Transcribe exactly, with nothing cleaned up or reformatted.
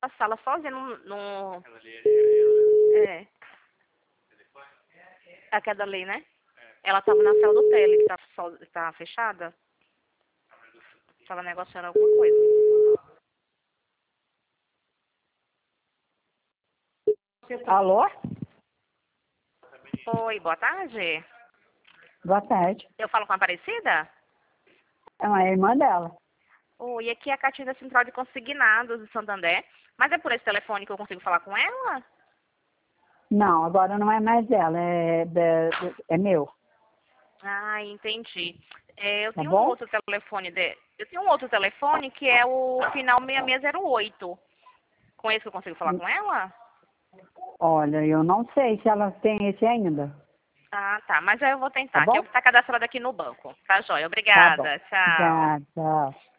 na sala sozinha no... no... É. A queda ali, né? Ela tava na sala do tele, que tá, só, tá fechada. Tava negociando alguma coisa. Alô? Oi, boa tarde. Boa tarde. Eu falo com a Aparecida? É uma irmã dela. Oi, aqui é a Catinha da Central de Consignados de Santander. Mas é por esse telefone que eu consigo falar com ela? Não, agora não é mais dela, é, é, é meu. Ah, entendi. É, eu Tá tenho um bom? outro telefone de... Eu tenho um outro telefone que é o final seis seis zero oito. Com esse eu consigo falar com ela? Olha, eu não sei se ela tem esse ainda. Ah, tá. Mas aí eu vou Tá tentar, que é o bom? que está cadastrado aqui no banco. Tá, joia. Tá bom. Obrigada. Tchau. Já, tchau.